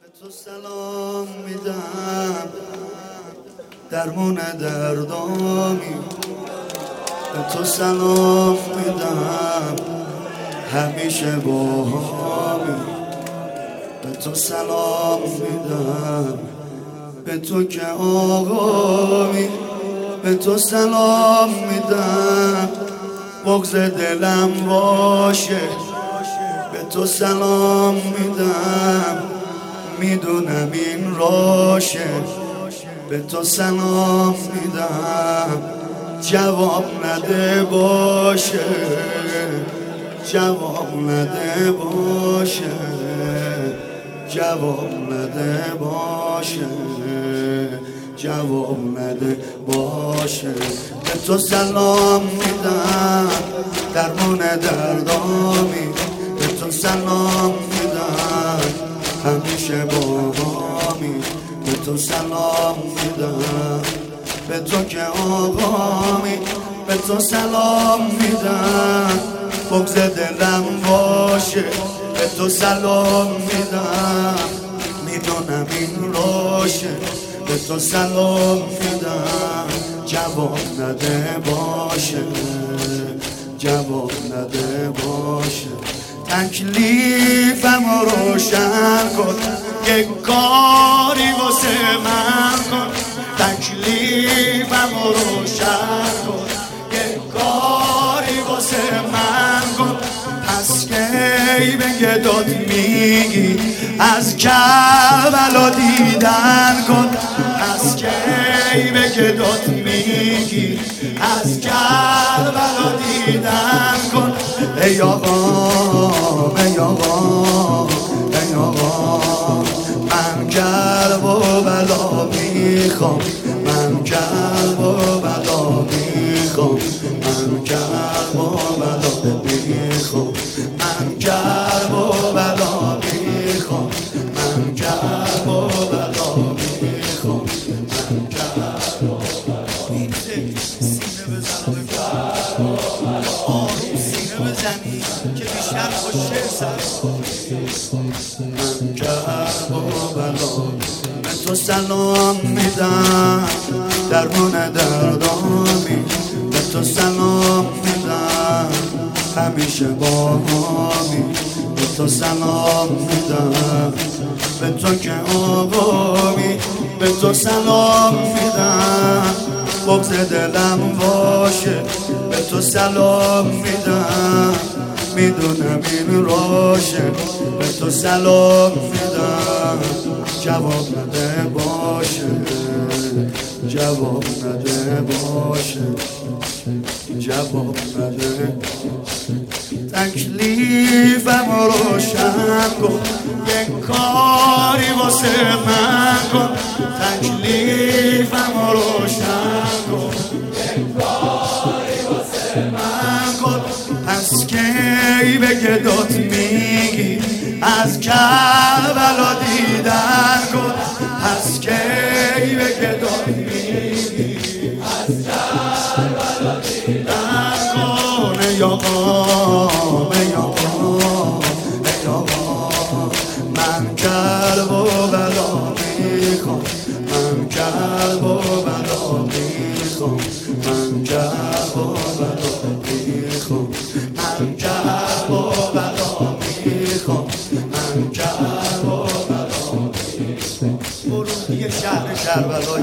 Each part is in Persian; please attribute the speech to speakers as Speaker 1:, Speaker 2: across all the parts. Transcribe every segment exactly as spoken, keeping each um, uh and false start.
Speaker 1: تو سلام میدم درمون دردامی، به تو سلام میدم همیشه باهامی، به تو سلام میدم به تو که آقامی، به تو سلام میدم بغض دلم باشه، به تو سلام میدم میدونم این راشه، به تو سلام میدم جواب نده باشه، جواب نده باشه، جواب نده باشه، جواب نده باشه. به تو سلام میدم درمون دردامی، به تو سلام میدم همیشه باهامی، به تو سلام میدم به تو که آقامی، به تو سلام میدم بغض دلم باشه، به تو سلام میدم میدونم این راشه، به تو سلام میدم جواب نده باشه، جواب نده باشه. تکلیفم رو روشن کن یک کاری واسه من کن، تکلیفم رو روشن کن یک کاری واسه من کن. پس کی به گدات میگی از کربلا دیدن کن، پس کی به گدات میگی از کربلا دیدن کن. ای آقا ای آقا ای آقا من کرب و بلا میخوام، من کرب و بلا میخوام، من کرب و بلا میخوام، من کرب و بلا میخوام، من کرب و بلا میخوام، من کرب و بلا میخوام. سینه بزن آروم سینه بزنی که بیشتر خوشه سر من کرب و بلا. به تو سلام میدم درمون دردامی، به تو سلام میدم همیشه باهامی، به تو سلام میدم به تو که آقامی، به تو سلام میدم بغض دلم باشه، به تو سلام میدم میدونم این راشه، به تو سلام میدم جواب نده باشه، جواب نده باشه، جواب نده. تکلیفم رو روشن کن یک کاری واسه من کن، تکلیفم رو روشن کن یک کاری واسه من کن. پس کی به گدات میگی از کربلا دیدن کن، پس کی به گدات میگی از کربلا دیدن کن. ای آقا ای آقا ای آقا من کرب و بلا میخوام، من کرب و بلا میخوام، من کرب و بلا میخوام، من کرب و بلا میخوام، من کرب و بلا میخوام. برو یه شهر کربلایی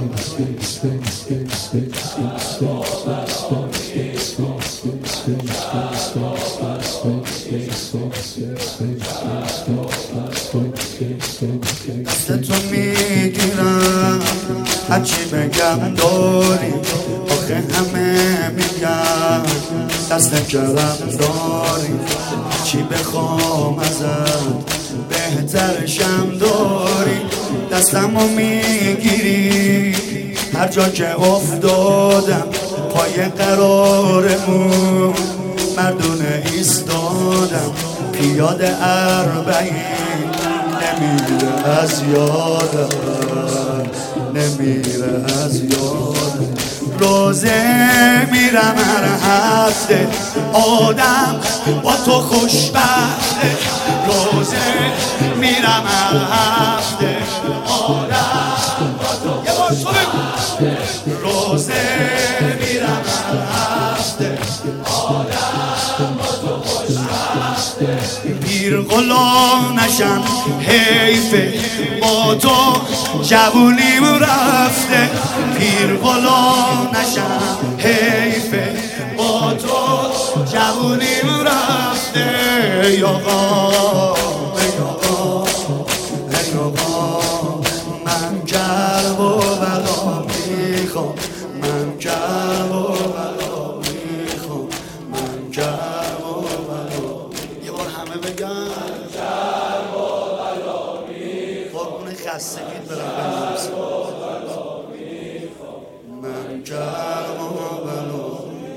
Speaker 1: دست تو میگیرم هرچی بگم داری، آخه همه میگن دست کرم داری، چی بخوام ازت بهترشم داری. دستمو میگیری هر جا که افتادم پای قرارمون مردونه ایستادم، پیاده اربعین نمیره از یادم، نمیره از یادم. روزه میرم هر هفته رفته آدم با تو خوشبخته روزه میرم هر هفته آدم با تو یه بار تو بگو روزه میرم هر هفته آدم با تو خوشبخته پیر غلام نشم حیفه با تو جوونیم رفته پیر غلام نشم حیفه با تو جوونیم رفته ای آقا ای آقا ای آقا من کرب و بلا میخوام من کرب و بلا میخوام من کرب و بلا یه بار همه بگن من کرب و بلا میخوام قربون خستگیت برم من کرب و بلا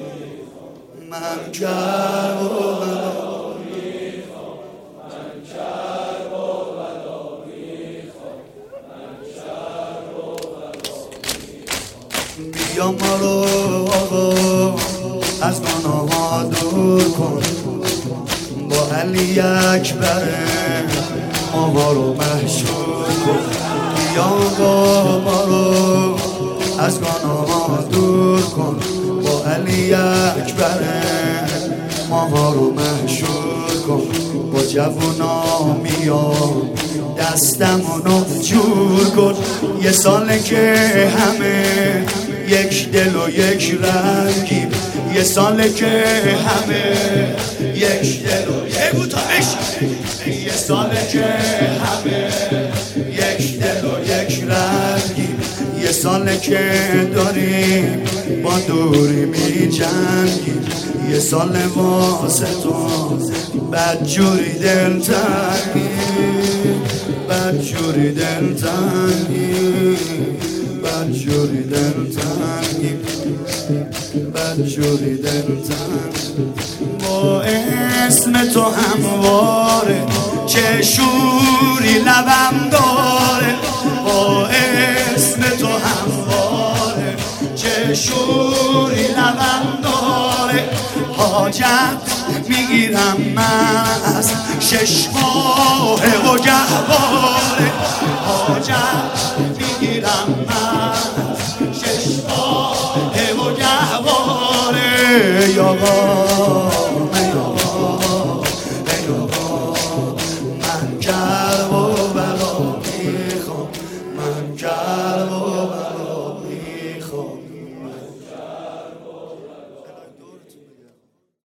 Speaker 1: من کرب و بلا میخوام من کرب و بلا میخوام من کرب و بلا میخوام بیا ما رو آقا از گناه ها دور کن با علی اکبر ما رو محشور کن بیا آقا ما رو از گناه ها دور کن با علی اکبر ماها رو محشور کن با جوونا میام دستمونو جور کن یه ساله که همه یک دل و یک رنگیم یه ساله که همه یک دل و یک بوتانش یه ساله که همه یک دل و یک رنگیم یه ساله که داریم با دوری می جنگیم یه ساله واسه تو بدجوری دل تنگیم بدجوری دل تنگیم بدجوری دل تنگیم بدجوری دل تنگیم با اسم تو همواره چه شوری لبم داره با اسم تو همواره چه شوری لبم داره حاجت میگیرم من از شش ماه و گهواره